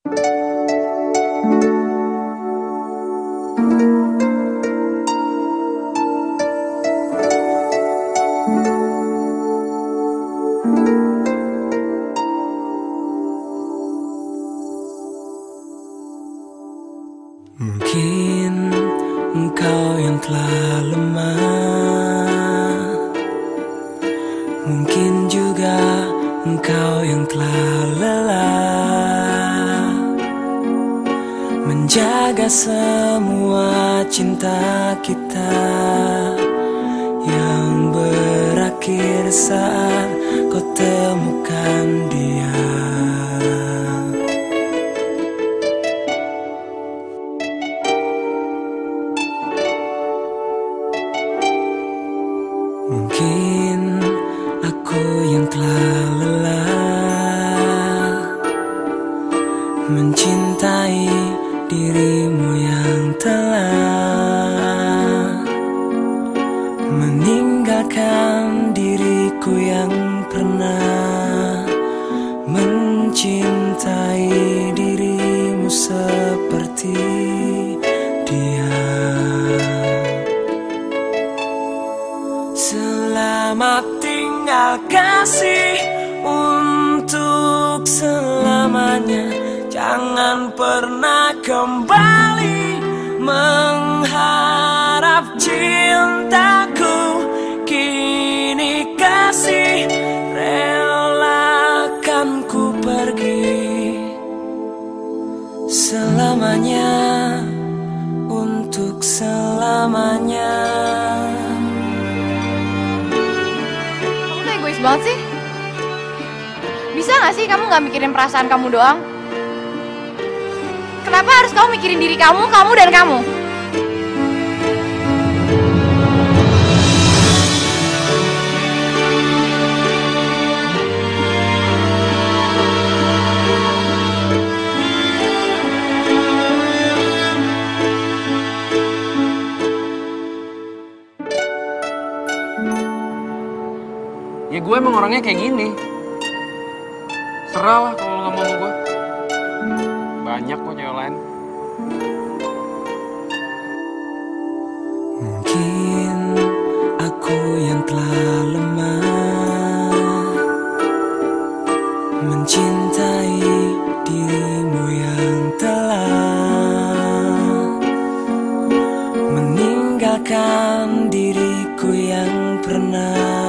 Mungkin engkau yang telah lemah, mungkin juga engkau yang telah lelah menjaga semua cinta kita yang berakhir saat kau temukan dia. Mungkin aku yang telah lelah mencintai dirimu yang telah meninggalkan diriku yang pernah mencintai dirimu seperti dia. Selamat tinggal kasih untuk selamanya. Jangan pernah kembali mengharap cintaku. Kini kasih relakan ku pergi selamanya, untuk selamanya. Banget sih. Bisa gak sih kamu gak mikirin perasaan kamu doang? Kenapa harus kamu mikirin diri kamu, dan kamu? Ya gue emang orangnya kayak gini. Serah lah kalau lo gak mau sama gue. Banyak kok cewek lain. Mungkin aku yang telah lemah mencintai dirimu yang telah meninggalkan diriku yang pernah